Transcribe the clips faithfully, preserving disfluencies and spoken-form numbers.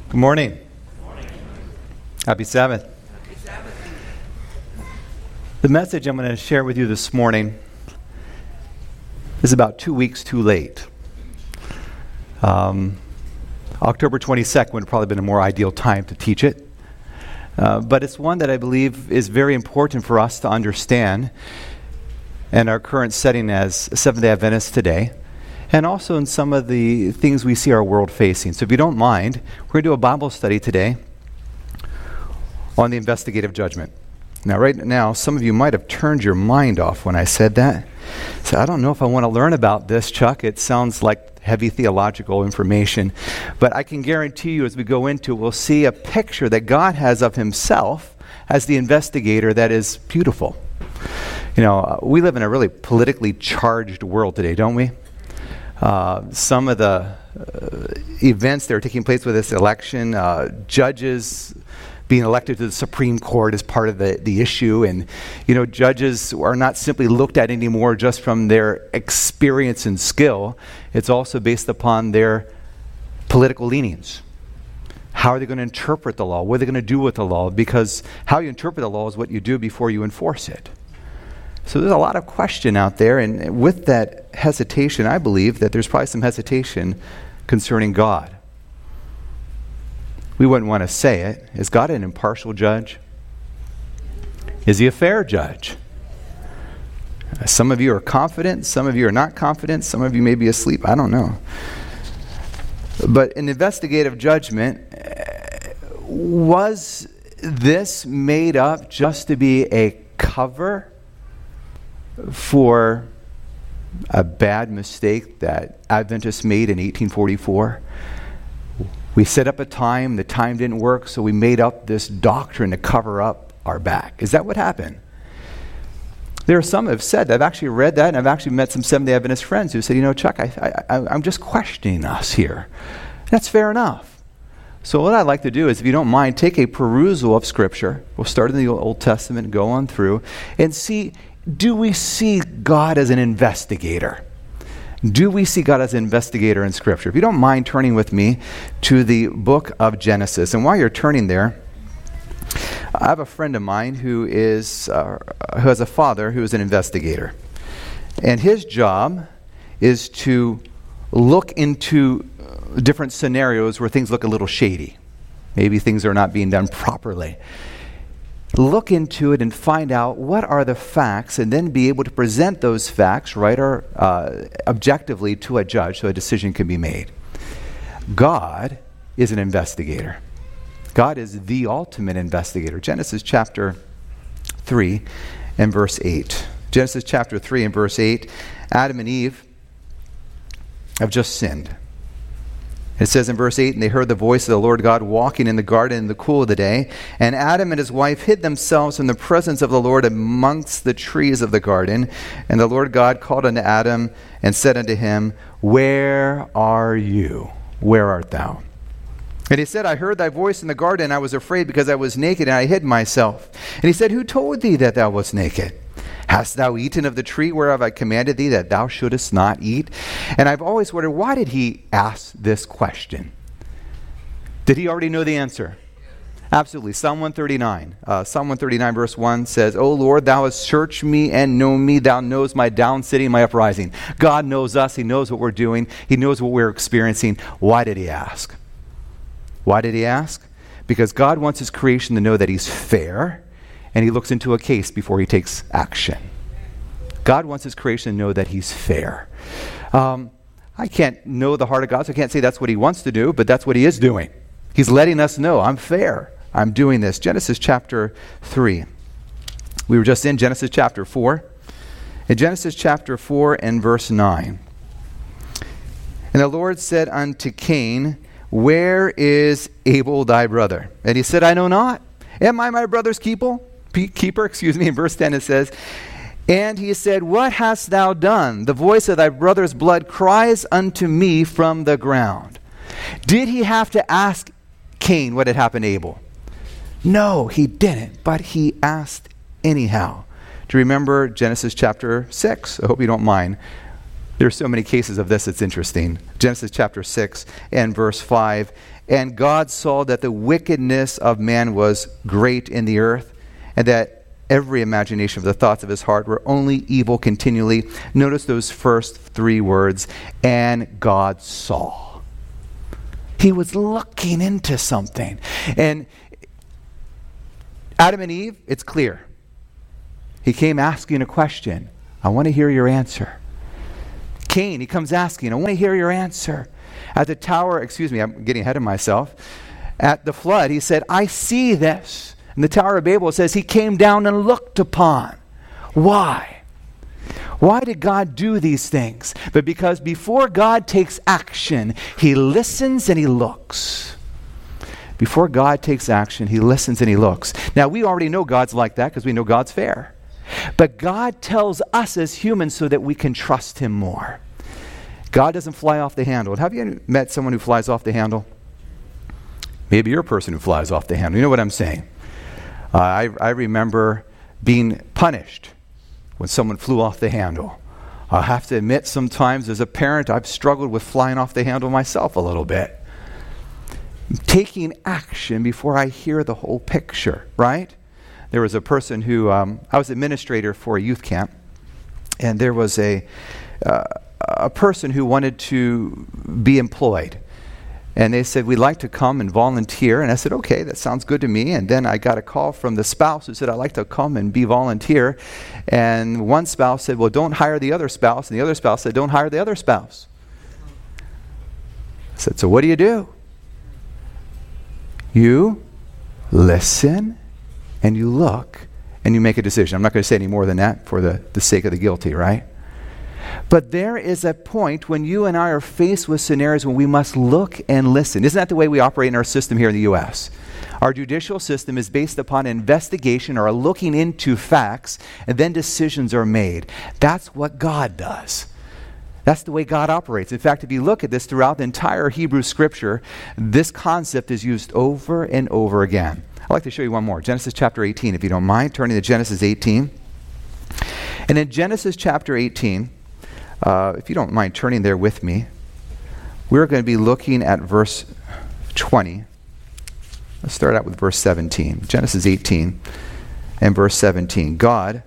Good morning. Happy Sabbath. Happy Sabbath. The message I'm going to share with you this morning is about two weeks too late. Um, October twenty-second would have probably been a more ideal time to teach it. Uh, but it's one that I believe is very important for us to understand in our current setting as Seventh-day Adventists today, and also in some of the things we see our world facing. So if you don't mind, we're going to do a Bible study today on the investigative judgment. Now, right now, some of you might have turned your mind off when I said that. So I don't know if I want to learn about this, Chuck. It sounds like heavy theological information. But I can guarantee you as we go into it, we'll see a picture that God has of himself as the investigator that is beautiful. You know, uh, we live in a really politically charged world today, don't we? Uh, some of the uh, events that are taking place with this election, uh, judges being elected to the Supreme Court is part of the, the issue. And, you know, judges are not simply looked at anymore just from their experience and skill. It's also based upon their political leanings. How are they going to interpret the law? What are they going to do with the law? Because how you interpret the law is what you do before you enforce it. So there's a lot of question out there, and with that hesitation, I believe that there's probably some hesitation concerning God. We wouldn't want to say it. Is God an impartial judge? Is he a fair judge? Some of you are confident, some of you are not confident, some of you may be asleep, I don't know. But in investigative judgment, was this made up just to be a cover for a bad mistake that Adventists made in eighteen forty-four? We set up a time, the time didn't work, so we made up this doctrine to cover up our back. Is that what happened? There are some who have said that. I've actually read that, and I've actually met some Seventh-day Adventist friends who said, you know, Chuck, I, I, I'm just questioning us here. That's fair enough. So what I'd like to do is, if you don't mind, take a perusal of Scripture. We'll start in the Old Testament and go on through and see, do we see God as an investigator? Do we see God as an investigator in Scripture? If you don't mind turning with me to the book of Genesis. And while you're turning there, I have a friend of mine who is uh, who has a father who is an investigator. And his job is to look into different scenarios where things look a little shady. Maybe things are not being done properly. Look into it and find out what are the facts, and then be able to present those facts, right, or uh, objectively to a judge so a decision can be made. God is an investigator. God is the ultimate investigator. Genesis chapter three and verse eight. Genesis chapter three and verse eight. Adam and Eve have just sinned. It says in verse eight, and they heard the voice of the Lord God walking in the garden in the cool of the day. And Adam and his wife hid themselves from the presence of the Lord amongst the trees of the garden. And the Lord God called unto Adam and said unto him, Where are you? Where art thou? And he said, I heard thy voice in the garden, and I was afraid because I was naked, and I hid myself. And he said, Who told thee that thou wast naked? Hast thou eaten of the tree whereof I commanded thee that thou shouldest not eat? And I've always wondered, why did he ask this question? Did he already know the answer? Absolutely. Psalm one thirty-nine. Uh, Psalm one thirty-nine verse one says, O Lord, thou hast searched me and known me. Thou knows my down sitting and my uprising. God knows us. He knows what we're doing. He knows what we're experiencing. Why did he ask? Why did he ask? Because God wants his creation to know that he's fair, and he looks into a case before he takes action. God wants his creation to know that he's fair. Um, I can't know the heart of God, so I can't say that's what he wants to do, but that's what he is doing. He's letting us know, I'm fair. I'm doing this. Genesis chapter three. We were just in Genesis chapter four. In Genesis chapter four and verse nine. And the Lord said unto Cain, Where is Abel thy brother? And he said, I know not. Am I my brother's keeper? Keeper, excuse me. In verse ten it says, And he said, What hast thou done? The voice of thy brother's blood cries unto me from the ground. Did he have to ask Cain what had happened to Abel? No, he didn't, but he asked anyhow. Do you remember Genesis chapter six? I hope you don't mind. There are so many cases of this, it's interesting. Genesis chapter six and verse five. And God saw that the wickedness of man was great in the earth, and that every imagination of the thoughts of his heart were only evil continually. Notice those first three words, and God saw. He was looking into something. And Adam and Eve, it's clear. He came asking a question. I want to hear your answer. Cain, he comes asking, I want to hear your answer. At the tower, excuse me, I'm getting ahead of myself. At the flood, he said, I see this. In the Tower of Babel, it says he came down and looked upon. Why? Why did God do these things? But because before God takes action, he listens and he looks. Before God takes action, he listens and he looks. Now, we already know God's like that because we know God's fair. But God tells us as humans so that we can trust him more. God doesn't fly off the handle. Have you met someone who flies off the handle? Maybe you're a person who flies off the handle. You know what I'm saying? Uh, I, I remember being punished when someone flew off the handle. I have to admit, sometimes as a parent, I've struggled with flying off the handle myself a little bit. Taking action before I hear the whole picture, right? There was a person who, um, I was administrator for a youth camp, and there was a, uh, a person who wanted to be employed. And they said, we'd like to come and volunteer. And I said, okay, that sounds good to me. And then I got a call from the spouse who said, I'd like to come and be volunteer. And one spouse said, well, don't hire the other spouse. And the other spouse said, don't hire the other spouse. I said, so what do you do? You listen and you look and you make a decision. I'm not going to say any more than that for the, the sake of the guilty, right? But there is a point when you and I are faced with scenarios when we must look and listen. Isn't that the way we operate in our system here in the U S? Our judicial system is based upon investigation or looking into facts, and then decisions are made. That's what God does. That's the way God operates. In fact, if you look at this throughout the entire Hebrew Scripture, this concept is used over and over again. I'd like to show you one more. Genesis chapter eighteen, if you don't mind, turning to Genesis eighteen. And in Genesis chapter eighteen, Uh, if you don't mind turning there with me, we're going to be looking at verse twenty. Let's start out with verse seventeen. Genesis eighteen and verse seventeen. God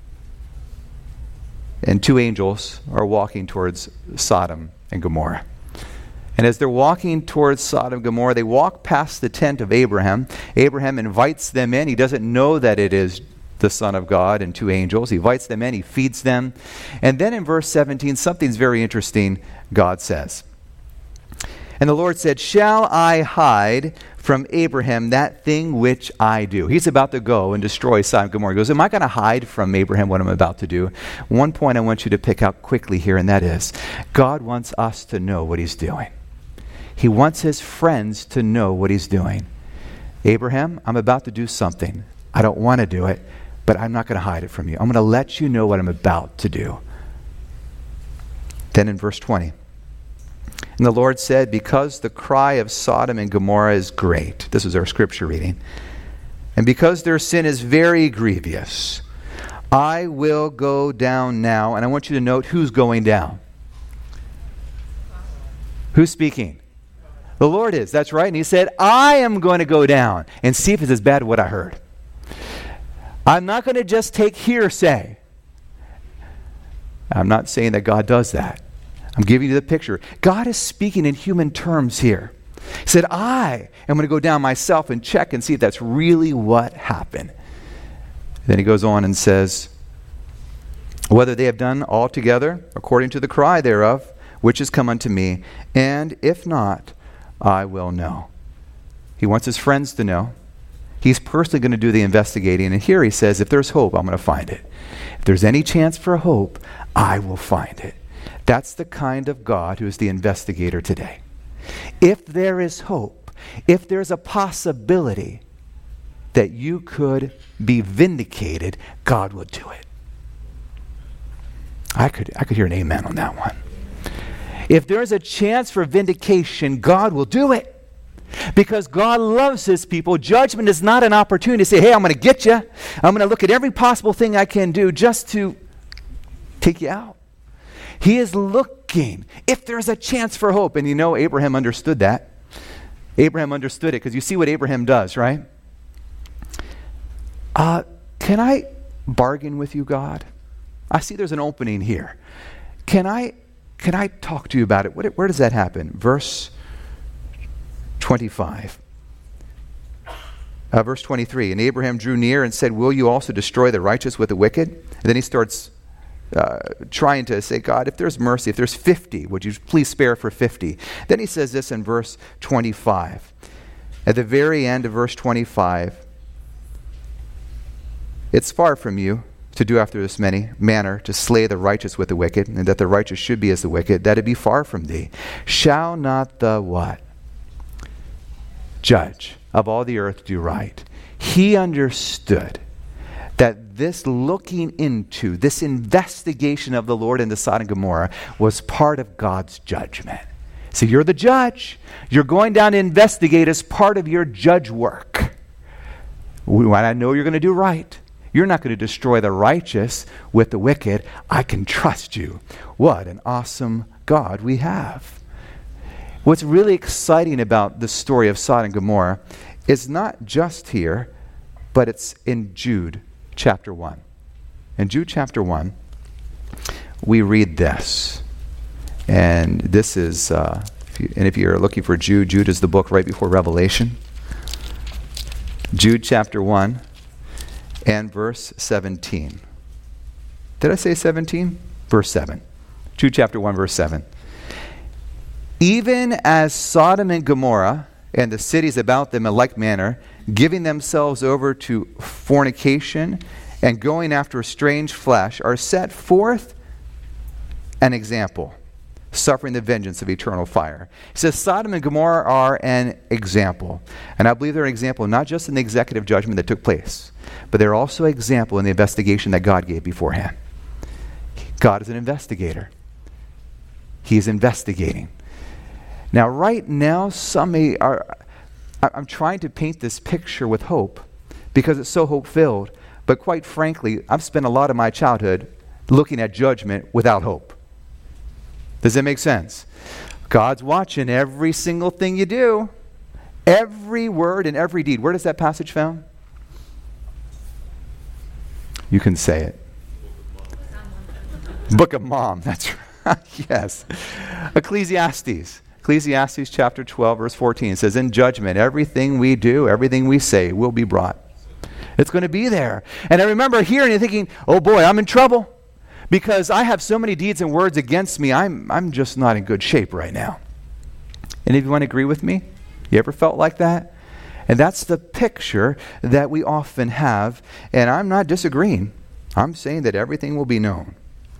and two angels are walking towards Sodom and Gomorrah. And as they're walking towards Sodom and Gomorrah, they walk past the tent of Abraham. Abraham invites them in. He doesn't know that it is the Son of God and two angels. He invites them in, he feeds them. And then in verse seventeen, something's very interesting, God says. And the Lord said, shall I hide from Abraham that thing which I do? He's about to go and destroy Sodom and Gomorrah. He goes, am I going to hide from Abraham what I'm about to do? One point I want you to pick out quickly here, and that is, God wants us to know what he's doing. He wants his friends to know what he's doing. Abraham, I'm about to do something. I don't want to do it, but I'm not going to hide it from you. I'm going to let you know what I'm about to do. Then in verse twenty, and the Lord said, because the cry of Sodom and Gomorrah is great. This is our scripture reading. And because their sin is very grievous, I will go down now. And I want you to note who's going down. Who's speaking? The Lord is. That's right. And he said, I am going to go down and see if it's as bad as what I heard. I'm not going to just take hearsay. I'm not saying that God does that. I'm giving you the picture. God is speaking in human terms here. He said, I am going to go down myself and check and see if that's really what happened. Then he goes on and says, whether they have done altogether according to the cry thereof, which has come unto me, and if not, I will know. He wants his friends to know. He's personally going to do the investigating. And here he says, if there's hope, I'm going to find it. If there's any chance for hope, I will find it. That's the kind of God who is the investigator today. If there is hope, if there's a possibility that you could be vindicated, God will do it. I could, I could hear an amen on that one. If there's a chance for vindication, God will do it. Because God loves his people. Judgment is not an opportunity to say, hey, I'm going to get you. I'm going to look at every possible thing I can do just to take you out. He is looking if there's a chance for hope. And you know, Abraham understood that. Abraham understood it because you see what Abraham does, right? Uh, can I bargain with you, God? I see there's an opening here. Can I can I talk to you about it? What, where does that happen? Verse twenty-five. Uh, verse twenty-three. And Abraham drew near and said, will you also destroy the righteous with the wicked? And then he starts uh, trying to say, God, if there's mercy, if there's fifty, would you please spare for fifty? Then he says this in verse twenty-five. At the very end of verse twenty-five, it's far from you to do after this many manner, to slay the righteous with the wicked, and that the righteous should be as the wicked, that it be far from thee. Shall not the what? Judge of all the earth do right. He understood that this looking into, this investigation of the Lord into Sodom and Gomorrah was part of God's judgment. So you're the judge. You're going down to investigate as part of your judge work. I know you're going to do right. You're not going to destroy the righteous with the wicked. I can trust you. What an awesome God we have. What's really exciting about the story of Sodom and Gomorrah is not just here, but it's in Jude chapter one. In Jude chapter one, we read this. And this is, uh, if you, and if you're looking for Jude, Jude is the book right before Revelation. Jude chapter one. And verse seventeen. Did I say seventeen? Verse seven. Jude chapter one, verse seven. Even as Sodom and Gomorrah and the cities about them in like manner, giving themselves over to fornication and going after strange flesh, are set forth an example, suffering the vengeance of eternal fire. He says Sodom and Gomorrah are an example. And I believe they're an example not just in the executive judgment that took place, but they're also an example in the investigation that God gave beforehand. God is an investigator. He is investigating. Now, right now, some may are, I'm trying to paint this picture with hope because it's so hope-filled, but quite frankly, I've spent a lot of my childhood looking at judgment without hope. Does that make sense? God's watching every single thing you do, every word and every deed. Where does that passage found? You can say it. Book of Mom. That's right. Yes. Ecclesiastes. Ecclesiastes chapter twelve, verse fourteen. It says, in judgment, everything we do, everything we say will be brought. It's going to be there. And I remember hearing and thinking, oh boy, I'm in trouble. Because I have so many deeds and words against me, I'm I'm just not in good shape right now. Any of you want to agree with me? You ever felt like that? And that's the picture that we often have. And I'm not disagreeing. I'm saying that everything will be known.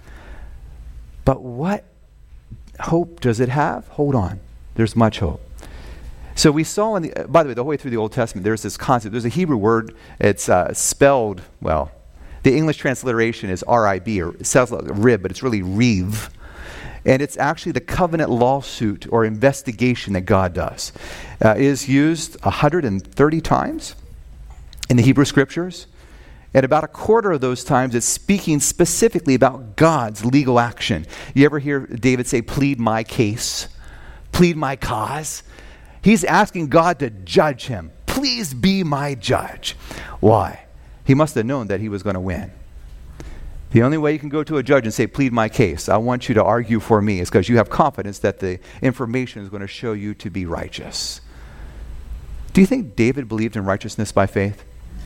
But what hope does it have? Hold on. There's much hope. So we saw, in the, by the way, the whole way through the Old Testament, there's this concept. There's a Hebrew word. It's uh, spelled, well, the English transliteration is R I B, or it sounds like rib, but it's really reeve. And it's actually the covenant lawsuit or investigation that God does. Uh, it is used one hundred thirty times in the Hebrew Scriptures. And about a quarter of those times, it's speaking specifically about God's legal action. You ever hear David say, plead my case? Plead my cause? He's asking God to judge him. Please be my judge. Why? He must have known that he was going to win. The only way you can go to a judge and say, plead my case, I want you to argue for me, is because you have confidence that the information is going to show you to be righteous. Do you think David believed in righteousness by faith?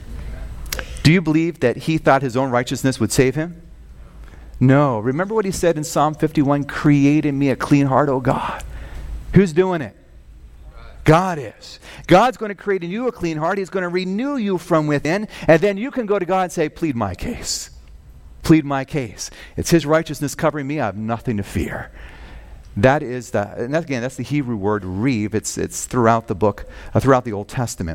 Do you believe that he thought his own righteousness would save him? No. Remember what he said in Psalm fifty-one, create in me a clean heart, O God. Who's doing it? God is. God's going to create in you a clean heart. He's going to renew you from within. And then you can go to God and say, plead my case. Plead my case. It's his righteousness covering me. I have nothing to fear. That is the, and that, again, that's the Hebrew word reeve. It's, it's throughout the book, uh, throughout the Old Testament.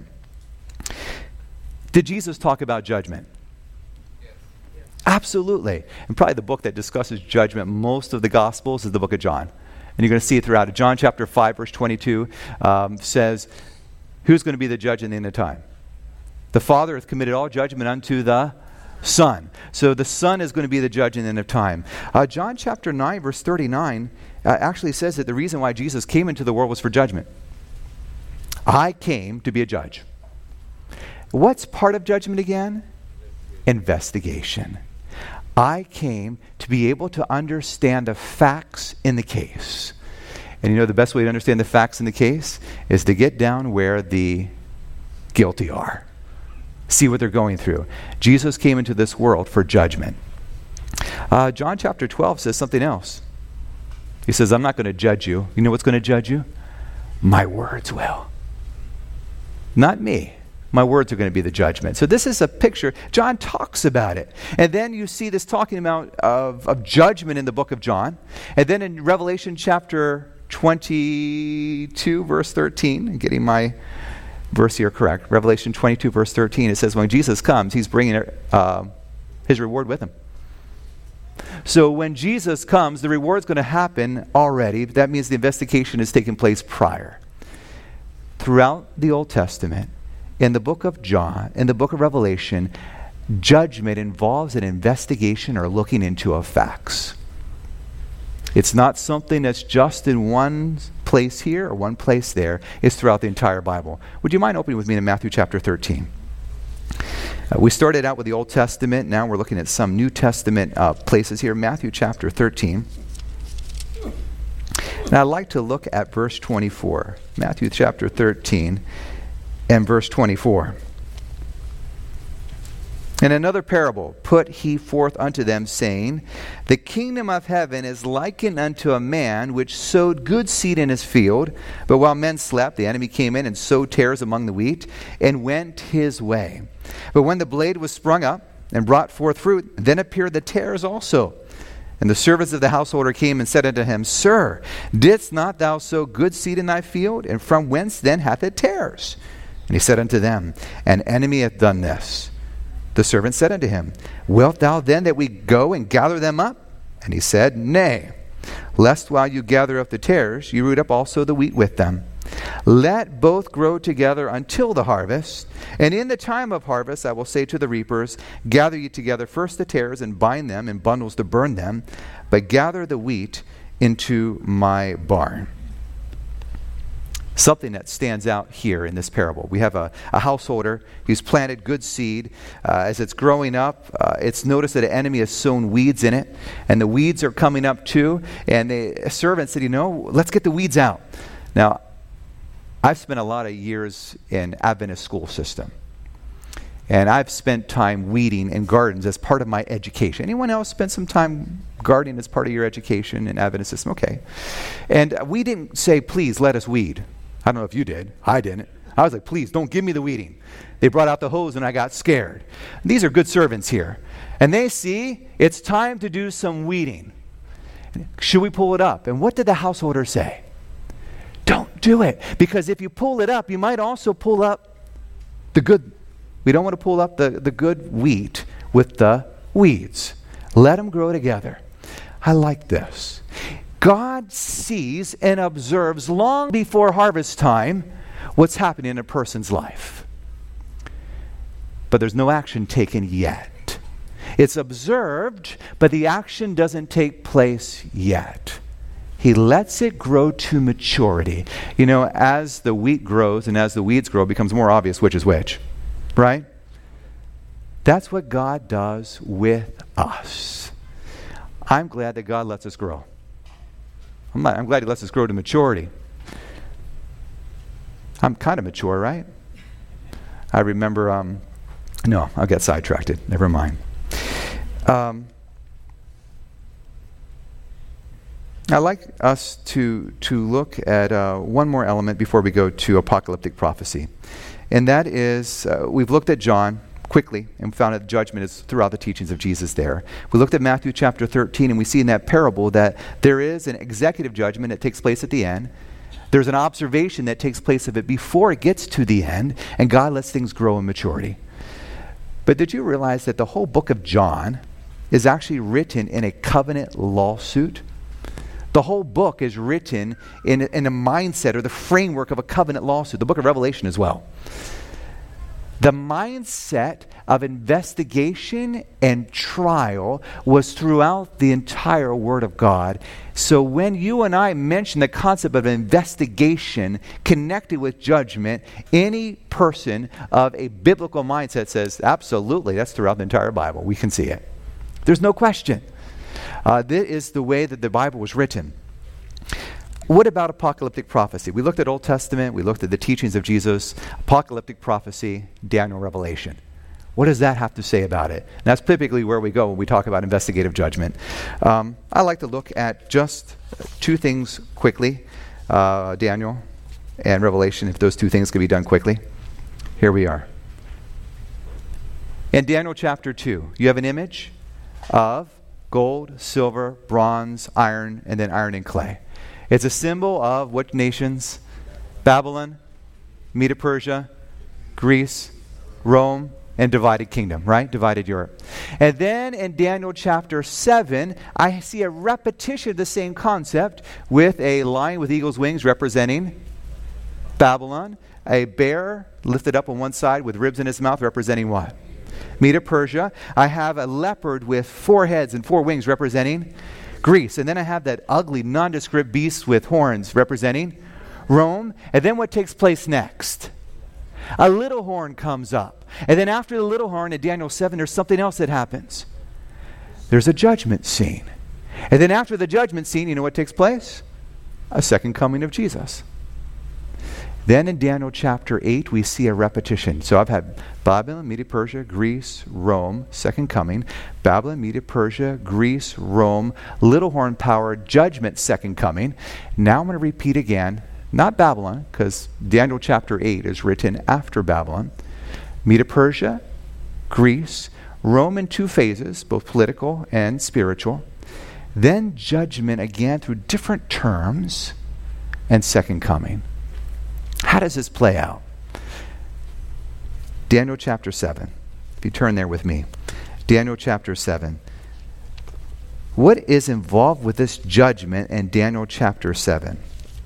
Did Jesus talk about judgment? Yes. Yes. Absolutely. And probably the book that discusses judgment most of the Gospels is the book of John. And you're going to see it throughout it. John chapter five, verse twenty-two um, says, who's going to be the judge in the end of time? The Father hath committed all judgment unto the Son. So the Son is going to be the judge in the end of time. Uh, John chapter nine, verse thirty-nine, uh, actually says that the reason why Jesus came into the world was for judgment. I came to be a judge. What's part of judgment again? Investigation. I came to be able to understand the facts in the case. And you know the best way to understand the facts in the case is to get down where the guilty are. See what they're going through. Jesus came into this world for judgment. Uh, John chapter twelve says something else. He says, I'm not going to judge you. You know what's going to judge you? My words will. Not me. My words are going to be the judgment. So this is a picture. John talks about it. And then you see this talking about of, of judgment in the book of John. And then in Revelation chapter twenty-two, verse thirteen, I'm getting my verse here correct. Revelation twenty-two, verse thirteen, it says when Jesus comes, he's bringing uh, his reward with him. So when Jesus comes, the reward's going to happen already. That means the investigation is taking place prior. Throughout the Old Testament, in the book of John, in the book of Revelation, judgment involves an investigation or looking into of facts. It's not something that's just in one place here or one place there. It's throughout the entire Bible. Would you mind opening with me to Matthew chapter thirteen? Uh, we started out with the Old Testament. Now we're looking at some New Testament uh, places here. Matthew chapter thirteen. And I'd like to look at verse twenty-four. Matthew chapter thirteen and verse twenty-four. In another parable, put he forth unto them, saying, the kingdom of heaven is likened unto a man which sowed good seed in his field. But while men slept, the enemy came in and sowed tares among the wheat, and went his way. But when the blade was sprung up and brought forth fruit, then appeared the tares also. And the servants of the householder came and said unto him, Sir, didst not thou sow good seed in thy field? And from whence then hath it tares? And he said unto them, An enemy hath done this. The servant said unto him, Wilt thou then that we go and gather them up? And he said, Nay, lest while you gather up the tares, you root up also the wheat with them. Let both grow together until the harvest. And in the time of harvest I will say to the reapers, Gather ye together first the tares, and bind them in bundles to burn them, but gather the wheat into my barn. Something that stands out here in this parable. We have a, a householder who's planted good seed. Uh, as it's growing up, uh, it's noticed that an enemy has sown weeds in it, and the weeds are coming up too. And the a servant said, you know, let's get the weeds out. Now, I've spent a lot of years in Adventist school system. And I've spent time weeding in gardens as part of my education. Anyone else spend some time gardening as part of your education in Adventist system? Okay. And we didn't say, please let us weed. I don't know if you did. I didn't. I was like, please, don't give me the weeding. They brought out the hose and I got scared. These are good servants here. And they see it's time to do some weeding. Should we pull it up? And what did the householder say? Don't do it. Because if you pull it up, you might also pull up the good. We don't want to pull up the, the good wheat with the weeds. Let them grow together. I like this. God sees and observes long before harvest time what's happening in a person's life. But there's no action taken yet. It's observed, but the action doesn't take place yet. He lets it grow to maturity. You know, as the wheat grows and as the weeds grow, it becomes more obvious which is which. Right? That's what God does with us. I'm glad that God lets us grow. I'm, not, I'm glad He lets us grow to maturity. I'm kind of mature, right? I remember, um, no, I'll get sidetracked. Never mind. Um, I'd like us to, to look at uh, one more element before we go to apocalyptic prophecy. And that is, uh, we've looked at John quickly and found that judgment is throughout the teachings of Jesus there. We looked at Matthew chapter thirteen, and we see in that parable that there is an executive judgment that takes place at the end. There's an observation that takes place of it before it gets to the end, and God lets things grow in maturity. But did you realize that the whole book of John is actually written in a covenant lawsuit? The whole book is written in, in a mindset or the framework of a covenant lawsuit. The book of Revelation as well. The mindset of investigation and trial was throughout the entire Word of God. So when you and I mention the concept of investigation connected with judgment, any person of a biblical mindset says, absolutely, that's throughout the entire Bible. We can see it. There's no question. Uh, this is the way that the Bible was written. What about apocalyptic prophecy? We looked at Old Testament, we looked at the teachings of Jesus, apocalyptic prophecy, Daniel, Revelation. What does that have to say about it? And that's typically where we go when we talk about investigative judgment. Um, I like to look at just two things quickly, uh, Daniel and Revelation, if those two things can be done quickly. Here we are. In Daniel chapter two, you have an image of gold, silver, bronze, iron, and then iron and clay. It's a symbol of what nations? Babylon, Medo-Persia, Greece, Rome, and divided kingdom, right? Divided Europe. And then in Daniel chapter seven, I see a repetition of the same concept with a lion with eagle's wings representing Babylon, a bear lifted up on one side with ribs in his mouth representing what? Medo-Persia. I have a leopard with four heads and four wings representing Greece. And then I have that ugly, nondescript beast with horns representing Rome. And then what takes place next? A little horn comes up. And then after the little horn in Daniel seven, there's something else that happens. There's a judgment scene. And then after the judgment scene, you know what takes place? A second coming of Jesus. Then in Daniel chapter eight, we see a repetition. So I've had Babylon, Medo-Persia, Greece, Rome, second coming. Babylon, Medo-Persia, Greece, Rome, little horn power, judgment, second coming. Now I'm going to repeat again, not Babylon, because Daniel chapter eight is written after Babylon. Medo-Persia, Greece, Rome in two phases, both political and spiritual. Then judgment again through different terms, and second coming. How does this play out? Daniel chapter seven. If you turn there with me. Daniel chapter seven. What is involved with this judgment in Daniel chapter seven?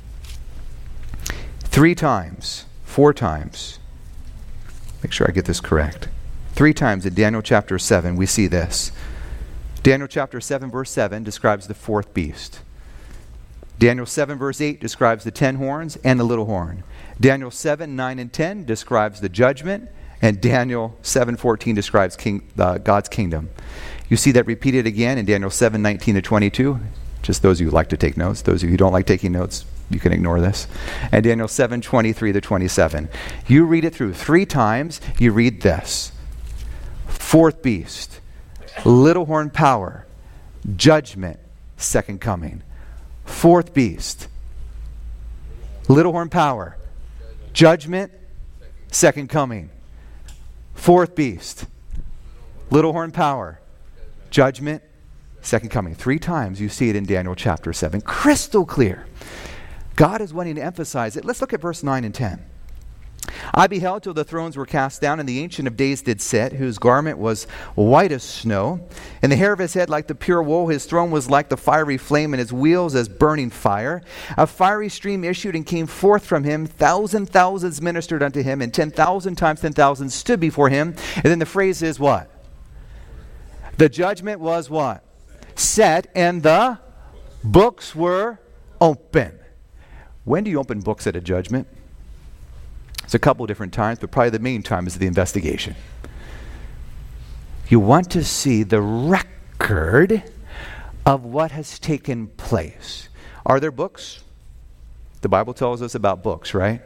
Three times, four times. Make sure I get this correct. Three times in Daniel chapter seven we see this. Daniel chapter seven verse seven describes the fourth beast. Daniel seven verse eight describes the ten horns and the little horn. Daniel seven, nine, and ten describes the judgment, and Daniel seven fourteen describes king, uh, God's kingdom. You see that repeated again in Daniel seven, nineteen to twenty-two. Just those of you who like to take notes. Those of you who don't like taking notes, you can ignore this. And Daniel seven, twenty-three to twenty-seven. You read it through three times, you read this. Fourth beast, little horn power, judgment, second coming. Fourth beast, little horn power, judgment, second coming. Fourth beast, little horn power, judgment, second coming. Three times you see it in Daniel chapter seven. Crystal clear. God is wanting to emphasize it. Let's look at verse nine and ten. I beheld till the thrones were cast down, and the Ancient of Days did sit, whose garment was white as snow, and the hair of his head like the pure wool. His throne was like the fiery flame, and his wheels as burning fire. A fiery stream issued and came forth from him. Thousand thousands ministered unto him, and ten thousand times ten thousand stood before him. And then the phrase is what? The judgment was what? Set, and the books were open. When do you open books at a judgment? It's a couple different times, but probably the main time is the investigation. You want to see the record of what has taken place. Are there books? The Bible tells us about books, right?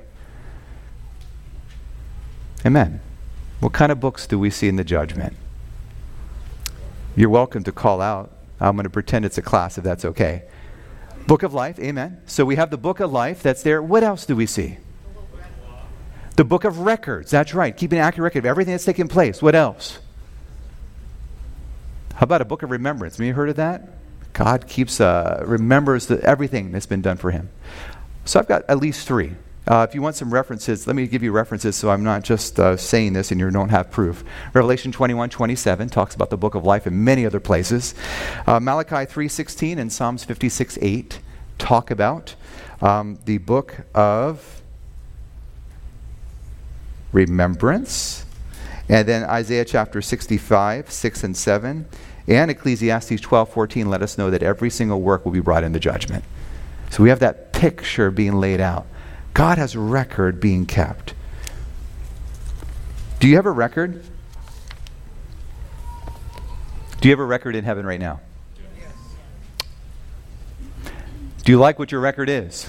Amen. What kind of books do we see in the judgment? You're welcome to call out. I'm going to pretend it's a class if that's okay. Book of Life, amen. So we have the Book of Life that's there. What else do we see? The Book of Records, that's right. Keeping an accurate record of everything that's taken place. What else? How about a Book of Remembrance? Have you heard of that? God keeps, uh, remembers the, everything that's been done for him. So I've got at least three. Uh, if you want some references, let me give you references so I'm not just uh, saying this and you don't have proof. Revelation twenty-one twenty-seven talks about the Book of Life in many other places. Uh, Malachi three sixteen and Psalms fifty-six eight talk about um, the Book of Remembrance. And then Isaiah chapter sixty-five, six and seven, and Ecclesiastes twelve, fourteen let us know that every single work will be brought into judgment. So we have that picture being laid out. God has a record being kept. Do you have a record? Do you have a record in heaven right now? Yes. Do you like what your record is?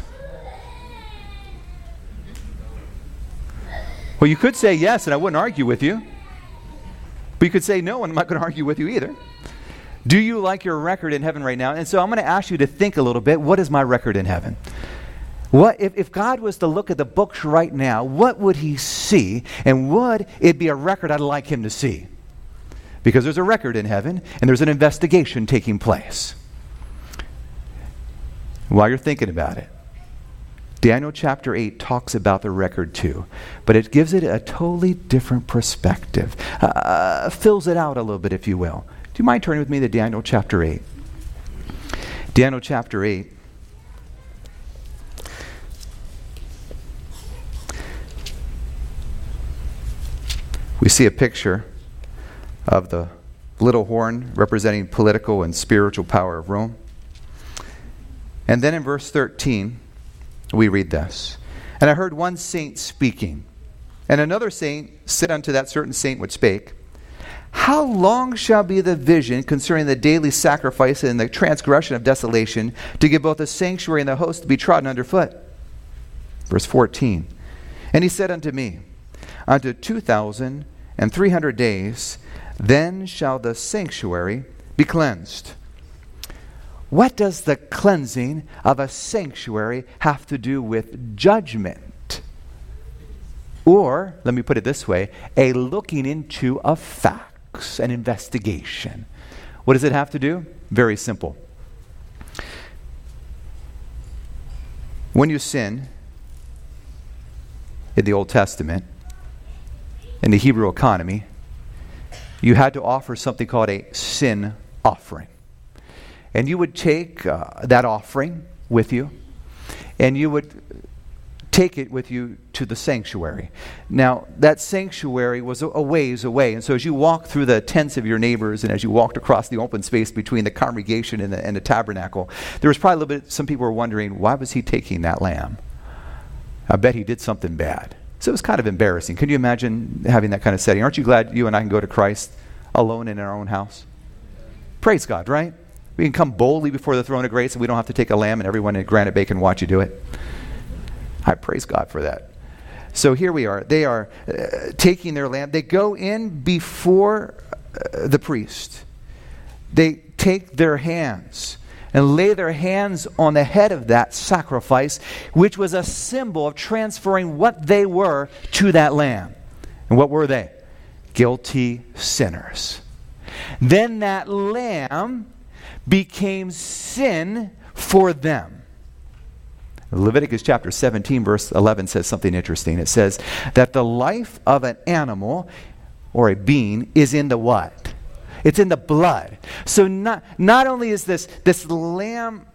Well, you could say yes, and I wouldn't argue with you. But you could say no, and I'm not going to argue with you either. Do you like your record in heaven right now? And so I'm going to ask you to think a little bit. What is my record in heaven? What if, if God was to look at the books right now, what would he see? And would it be a record I'd like him to see? Because there's a record in heaven, and there's an investigation taking place. While you're thinking about it, Daniel chapter eight talks about the record too, but it gives it a totally different perspective. Uh, fills it out a little bit, if you will. Do you mind turning with me to Daniel chapter eight? Daniel chapter eight. We see a picture of the little horn representing political and spiritual power of Rome. And then in verse thirteen, we read this. And I heard one saint speaking, and another saint said unto that certain saint which spake, How long shall be the vision concerning the daily sacrifice and the transgression of desolation, to give both the sanctuary and the host to be trodden under foot? Verse fourteen. And he said unto me, Unto two thousand and three hundred days, then shall the sanctuary be cleansed. What does the cleansing of a sanctuary have to do with judgment? Or, let me put it this way, a looking into of facts, an investigation. What does it have to do? Very simple. When you sin in the Old Testament, in the Hebrew economy, you had to offer something called a sin offering. And you would take uh, that offering with you, and you would take it with you to the sanctuary. Now, that sanctuary was a, a ways away, and so as you walked through the tents of your neighbors, and as you walked across the open space between the congregation and the, and the tabernacle, there was probably a little bit, some people were wondering, why was he taking that lamb? I bet he did something bad. So it was kind of embarrassing. Can you imagine having that kind of setting? Aren't you glad you and I can go to Christ alone in our own house? Praise God, right? We can come boldly before the throne of grace, and we don't have to take a lamb and everyone at Granite Bay can watch you do it. I praise God for that. So here we are. They are uh, taking their lamb. They go in before uh, the priest. They take their hands and lay their hands on the head of that sacrifice, which was a symbol of transferring what they were to that lamb. And what were they? Guilty sinners. Then that lamb became sin for them. Leviticus chapter seventeen verse eleven says something interesting. It says that the life of an animal or a being is in the what? It's in the blood. So not, not only is this, this lamb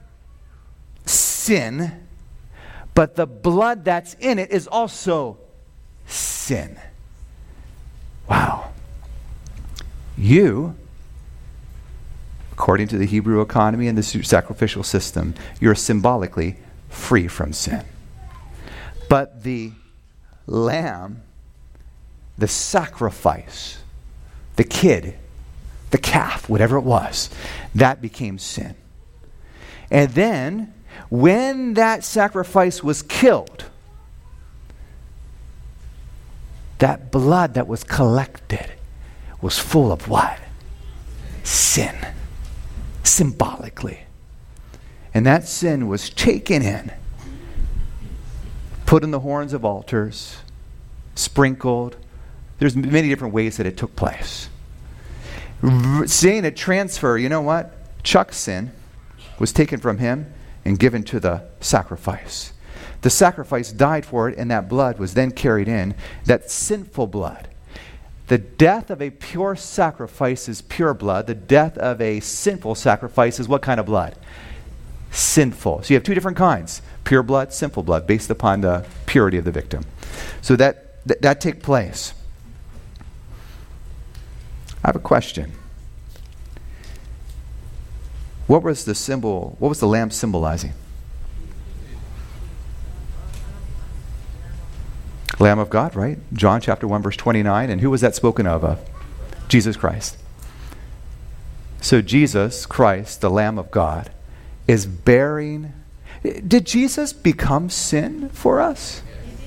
sin, but the blood that's in it is also sin. Wow. You, according to the Hebrew economy and the sacrificial system, you're symbolically free from sin. But the lamb, the sacrifice, the kid, the calf, whatever it was, that became sin. And then, when that sacrifice was killed, that blood that was collected was full of what? Sin. Symbolically. And that sin was taken in, put in the horns of altars, sprinkled. There's many different ways that it took place. Seeing it transfer, you know what? Chuck's sin was taken from him and given to the sacrifice. The sacrifice died for it, and that blood was then carried in, that sinful blood. The death of a pure sacrifice is pure blood. The death of a sinful sacrifice is what kind of blood? Sinful. So you have two different kinds. Pure blood, sinful blood, based upon the purity of the victim. So that that, that took place. I have a question. What was the symbol, what was the lamp symbolizing? Lamb of God, right? John chapter one, verse twenty-nine. And who was that spoken of? Uh, Jesus Christ. So Jesus Christ, the Lamb of God, is bearing... Did Jesus become sin for us?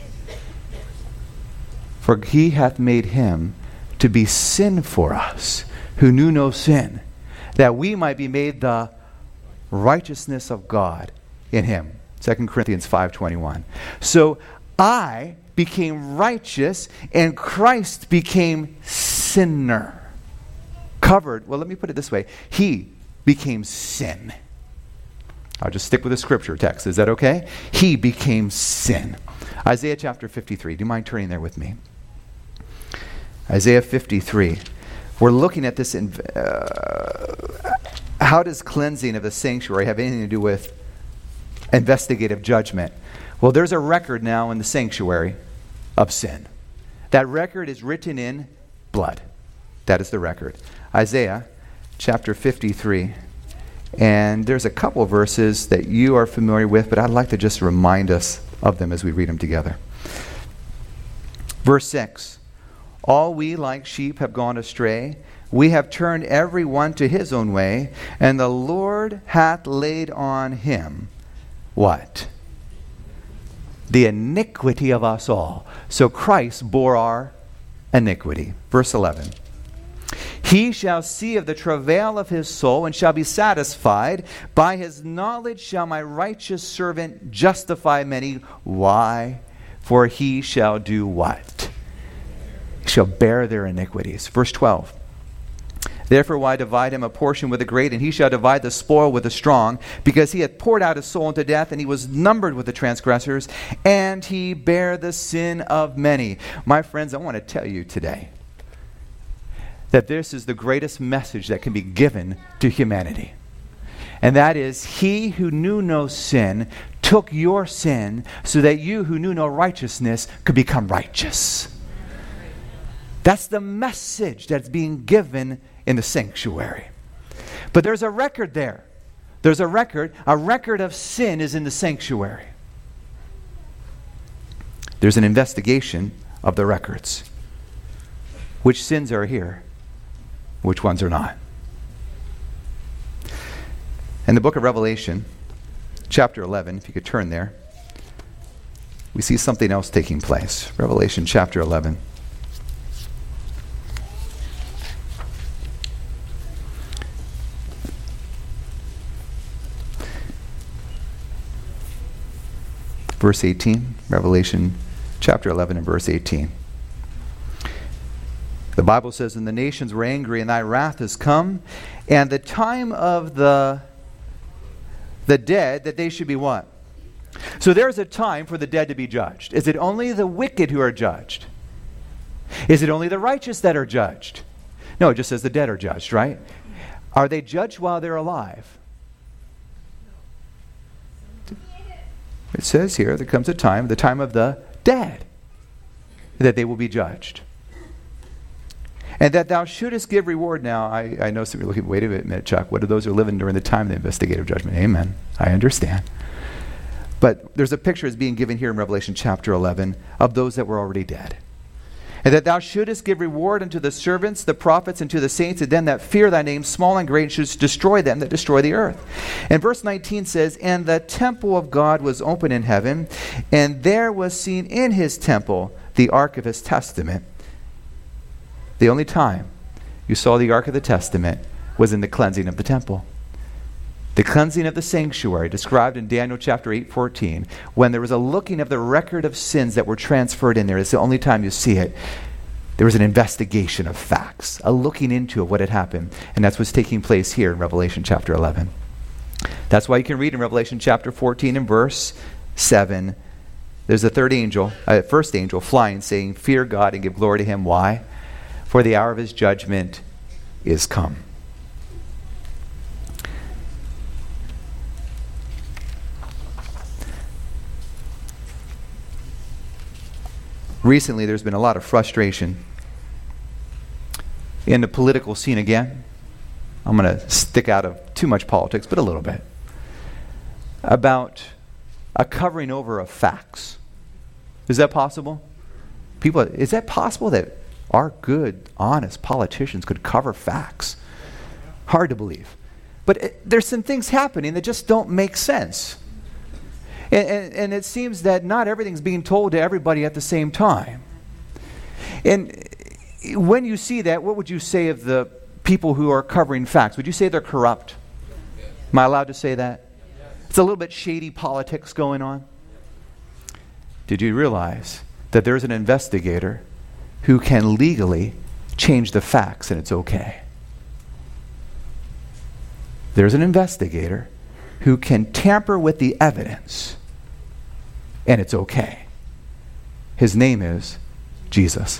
For he hath made him to be sin for us, who knew no sin, that we might be made the righteousness of God in him. Second Corinthians five twenty-one. So I became righteous and Christ became sinner. Covered, well, let me put it this way. He became sin. I'll just stick with the scripture text. Is that okay? He became sin. Isaiah chapter fifty-three. Do you mind turning there with me? Isaiah fifty-three. We're looking at this in... Uh, how does cleansing of the sanctuary have anything to do with investigative judgment? Well, there's a record now in the sanctuary of sin. That record is written in blood. That is the record. Isaiah chapter fifty-three. And there's a couple verses that you are familiar with, but I'd like to just remind us of them as we read them together. Verse six. All we like sheep have gone astray. We have turned every one to his own way, and the Lord hath laid on him what? The iniquity of us all. So Christ bore our iniquity. Verse eleven. He shall see of the travail of his soul and shall be satisfied. By his knowledge shall my righteous servant justify many. Why? For he shall do what? He shall bear their iniquities. Verse twelve. Therefore why divide him a portion with the great, and he shall divide the spoil with the strong, because he hath poured out his soul into death, and he was numbered with the transgressors, and he bare the sin of many. My friends, I want to tell you today that this is the greatest message that can be given to humanity. And that is, he who knew no sin took your sin so that you who knew no righteousness could become righteous. That's the message that's being given in the sanctuary. But there's a record there. There's a record. A record of sin is in the sanctuary. There's an investigation of the records. Which sins are here? Which ones are not? In the book of Revelation, chapter eleven, if you could turn there, we see something else taking place. Revelation chapter eleven. Verse eighteen, Revelation chapter eleven and verse eighteen. The Bible says, and the nations were angry, and thy wrath is come, and the time of the, the dead, that they should be what? So there's a time for the dead to be judged. Is it only the wicked who are judged? Is it only the righteous that are judged? No, it just says the dead are judged, right? Are they judged while they're alive? It says here, there comes a time, the time of the dead, that they will be judged. And that thou shouldest give reward. Now, I, I know some people are looking, wait a minute, Chuck, what are those who are living during the time of the investigative judgment? Amen. I understand. But there's a picture that's being given here in Revelation chapter eleven of those that were already dead. And that thou shouldest give reward unto the servants, the prophets, and to the saints, and them that fear thy name, small and great, and shouldest destroy them that destroy the earth. And verse nineteen says, and the temple of God was open in heaven, and there was seen in his temple the ark of his testament. The only time you saw the ark of the testament was in the cleansing of the temple. The cleansing of the sanctuary, described in Daniel chapter eight fourteen, when there was a looking of the record of sins that were transferred in there. It's the only time you see it. There was an investigation of facts, a looking into what had happened. And that's what's taking place here in Revelation chapter eleven. That's why you can read in Revelation chapter fourteen and verse seven, there's a third angel, a first angel flying, saying, fear God and give glory to him. Why? For the hour of his judgment is come. Recently, there's been a lot of frustration in the political scene again. I'm going to stick out of too much politics, but a little bit. About a covering over of facts. Is that possible? People, is that possible that our good, honest politicians could cover facts? Hard to believe. But it, there's some things happening that just don't make sense. And, and, and it seems that not everything's being told to everybody at the same time. And when you see that, what would you say of the people who are covering facts? Would you say they're corrupt? Am I allowed to say that? It's a little bit shady politics going on. Did you realize that there's an investigator who can legally change the facts and it's okay? There's an investigator who can tamper with the evidence and it's okay. His name is Jesus.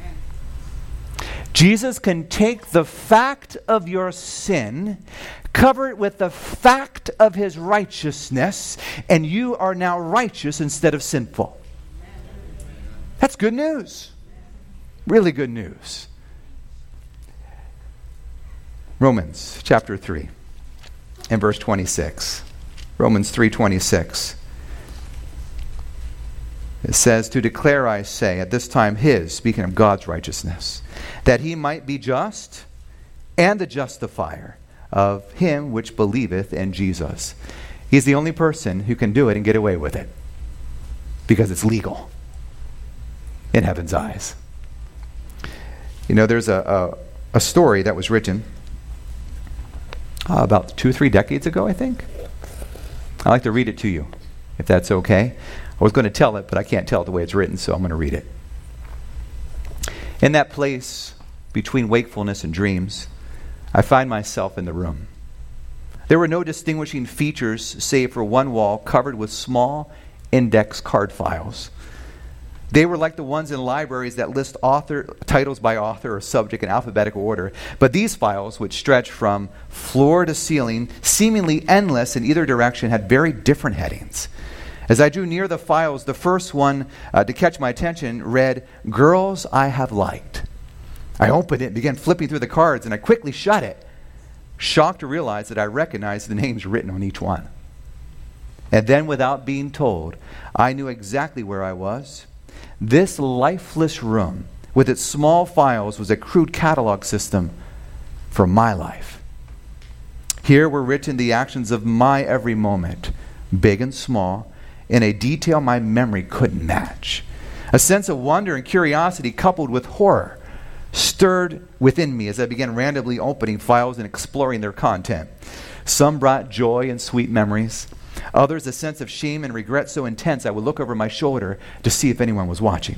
Jesus can take the fact of your sin, cover it with the fact of his righteousness, and you are now righteous instead of sinful. That's good news. Really good news. Romans chapter three and verse twenty-six. Romans three twenty-six. It says, to declare, I say, at this time his, speaking of God's righteousness, that he might be just and the justifier of him which believeth in Jesus. He's the only person who can do it and get away with it because it's legal in heaven's eyes. You know, there's a, a, a story that was written uh, about two or three decades ago, I think. I'd like to read it to you, if that's okay. I was going to tell it, but I can't tell it the way it's written, so I'm going to read it. In that place between wakefulness and dreams, I find myself in the room. There were no distinguishing features save for one wall covered with small index card files. They were like the ones in libraries that list author titles by author or subject in alphabetical order. But these files, which stretched from floor to ceiling, seemingly endless in either direction, had very different headings. As I drew near the files, the first one uh, to catch my attention read, Girls I Have Liked. I opened it and began flipping through the cards, and I quickly shut it, shocked to realize that I recognized the names written on each one. And then, without being told, I knew exactly where I was. This lifeless room, with its small files, was a crude catalog system for my life. Here were written the actions of my every moment, big and small, in a detail my memory couldn't match. A sense of wonder and curiosity coupled with horror stirred within me as I began randomly opening files and exploring their content. Some brought joy and sweet memories. Others, a sense of shame and regret so intense I would look over my shoulder to see if anyone was watching.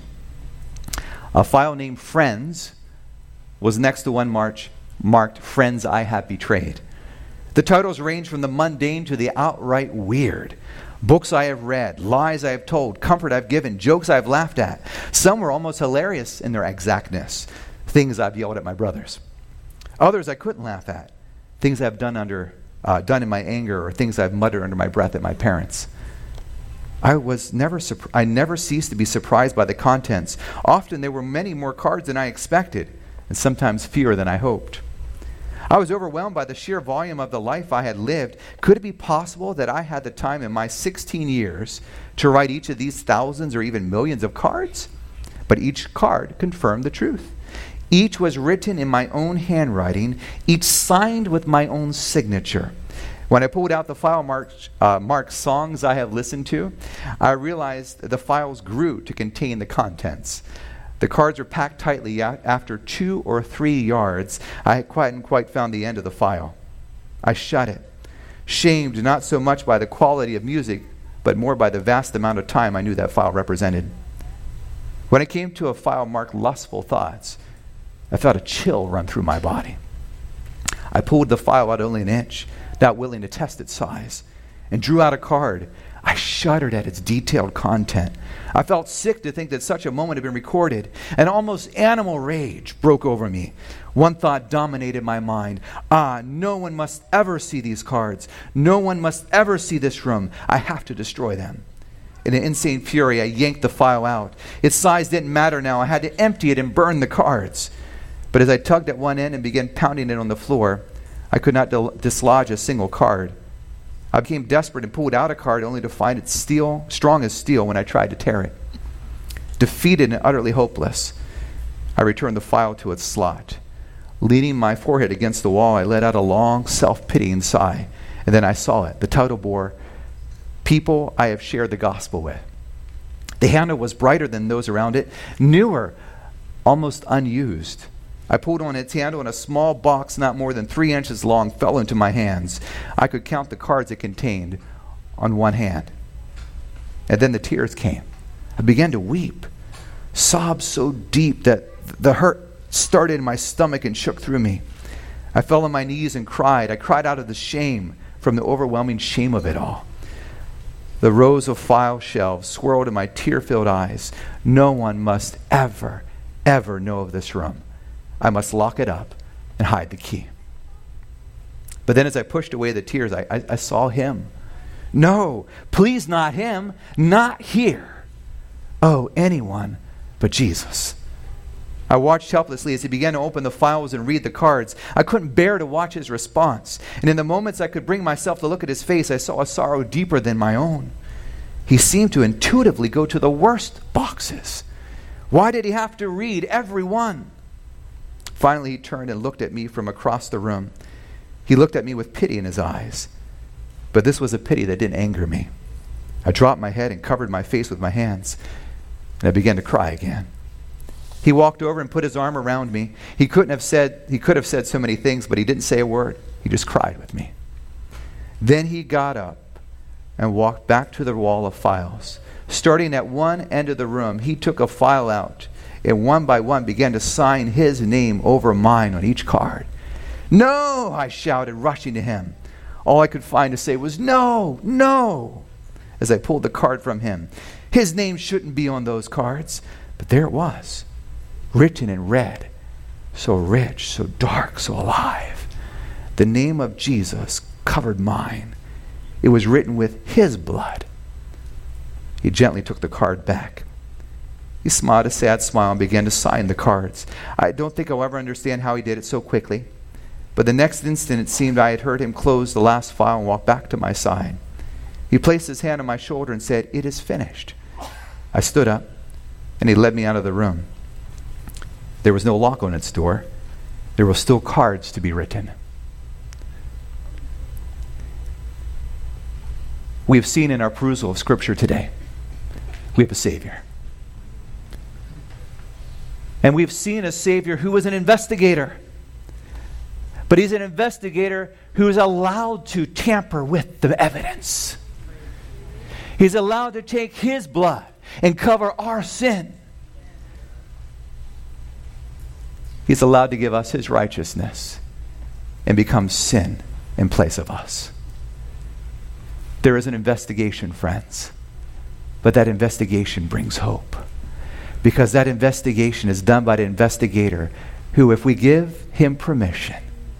A file named Friends was next to one marked, marked Friends I Have Betrayed. The titles range from the mundane to the outright weird. Books I have read, lies I have told, comfort I've given, jokes I've laughed at. Some were almost hilarious in their exactness. Things I've yelled at my brothers. Others I couldn't laugh at. Things I've done under, uh, done in my anger, or things I've muttered under my breath at my parents. I was never, surp- I never ceased to be surprised by the contents. Often there were many more cards than I expected, and sometimes fewer than I hoped. I was overwhelmed by the sheer volume of the life I had lived. Could it be possible that I had the time in my sixteen years to write each of these thousands or even millions of cards? But each card confirmed the truth. Each was written in my own handwriting, each signed with my own signature. When I pulled out the file marked, uh, marked songs I have listened to, I realized the files grew to contain the contents. The cards were packed tightly. After two or three yards, I had quite and quite found the end of the file. I shut it, shamed not so much by the quality of music, but more by the vast amount of time I knew that file represented. When I came to a file marked Lustful Thoughts, I felt a chill run through my body. I pulled the file out only an inch, not willing to test its size, and drew out a card. I shuddered at its detailed content. I felt sick to think that such a moment had been recorded. An almost animal rage broke over me. One thought dominated my mind. Ah, no one must ever see these cards. No one must ever see this room. I have to destroy them. In an insane fury, I yanked the file out. Its size didn't matter now. I had to empty it and burn the cards. But as I tugged at one end and began pounding it on the floor, I could not del- dislodge a single card. I became desperate and pulled out a card only to find it steel, strong as steel when I tried to tear it. Defeated and utterly hopeless, I returned the file to its slot. Leaning my forehead against the wall, I let out a long, self-pitying sigh. And then I saw it. The title bore, People I Have Shared the Gospel With. The handle was brighter than those around it, newer, almost unused. I pulled on its handle and a small box not more than three inches long fell into my hands. I could count the cards it contained on one hand. And then the tears came. I began to weep, sobs so deep that the hurt started in my stomach and shook through me. I fell on my knees and cried. I cried out of the shame from the overwhelming shame of it all. The rows of file shelves swirled in my tear-filled eyes. No one must ever, ever know of this room. I must lock it up and hide the key. But then as I pushed away the tears, I, I, I saw him. No, please not him, not here. Oh, anyone but Jesus. I watched helplessly as he began to open the files and read the cards. I couldn't bear to watch his response. And in the moments I could bring myself to look at his face, I saw a sorrow deeper than my own. He seemed to intuitively go to the worst boxes. Why did he have to read every one? Finally, he turned and looked at me from across the room. He looked at me with pity in his eyes. But this was a pity that didn't anger me. I dropped my head and covered my face with my hands, and I began to cry again. He walked over and put his arm around me. He couldn't have said, he could have said so many things, but he didn't say a word. He just cried with me. Then he got up and walked back to the wall of files. Starting at one end of the room, he took a file out and one by one began to sign his name over mine on each card. No, I shouted, rushing to him. All I could find to say was, no, no, as I pulled the card from him. His name shouldn't be on those cards, but there it was. Written in red, so rich, so dark, so alive. The name of Jesus covered mine. It was written with his blood. He gently took the card back. He smiled a sad smile and began to sign the cards. I don't think I'll ever understand how he did it so quickly, but the next instant it seemed I had heard him close the last file and walk back to my side. He placed his hand on my shoulder and said, "It is finished." I stood up, and he led me out of the room. There was no lock on its door. There were still cards to be written. We have seen in our perusal of Scripture today, we have a Savior. And we've seen a Savior who is an investigator. But he's an investigator who is allowed to tamper with the evidence. He's allowed to take his blood and cover our sin. He's allowed to give us his righteousness and become sin in place of us. There is an investigation, friends, but that investigation brings hope. Because that investigation is done by the investigator who, if we give him permission,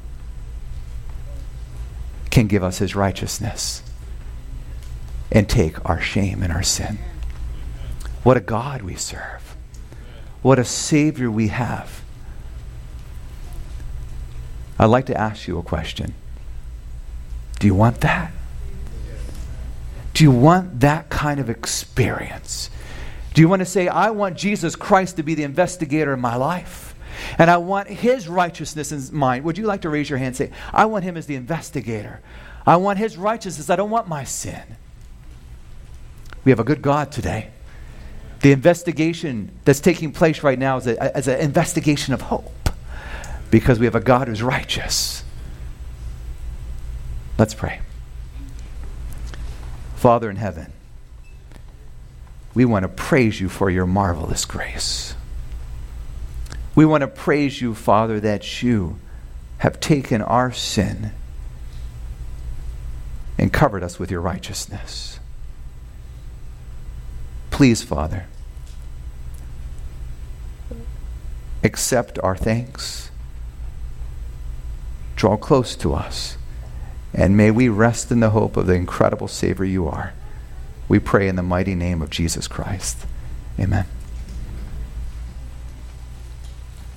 can give us his righteousness and take our shame and our sin. What a God we serve. What a Savior we have. I'd like to ask you a question. Do you want that? Do you want that kind of experience? Do you want to say, I want Jesus Christ to be the investigator in my life, and I want his righteousness in mine? Would you like to raise your hand and say, I want him as the investigator. I want his righteousness. I don't want my sin. We have a good God today. The investigation that's taking place right now is, a, is an investigation of hope, because we have a God who's righteous. Let's pray. Father in heaven, we want to praise you for your marvelous grace. We want to praise you, Father, that you have taken our sin and covered us with your righteousness. Please, Father, accept our thanks. Draw close to us, and may we rest in the hope of the incredible Savior you are. We pray in the mighty name of Jesus Christ. Amen.